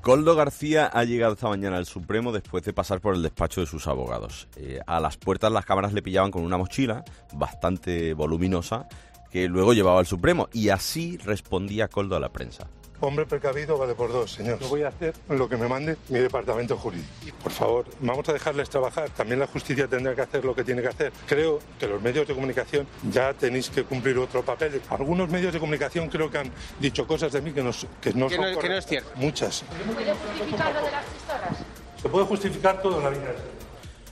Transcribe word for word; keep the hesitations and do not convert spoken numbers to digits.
Koldo García ha llegado esta mañana al Supremo después de pasar por el despacho de sus abogados. Eh, a las puertas las cámaras le pillaban con una mochila bastante voluminosa que luego llevaba al Supremo, y así respondía Koldo a la prensa. Hombre precavido vale por dos, señor. Lo voy a hacer lo que me mande mi departamento jurídico. Por favor, vamos a dejarles trabajar. También la justicia tendrá que hacer lo que tiene que hacer. Creo que los medios de comunicación ya tenéis que cumplir otro papel. Algunos medios de comunicación creo que han dicho cosas de mí que no, que no que son no, que no es cierto. Muchas. ¿Se puede justificar lo de las pistolas? Se puede justificar todo en la vida.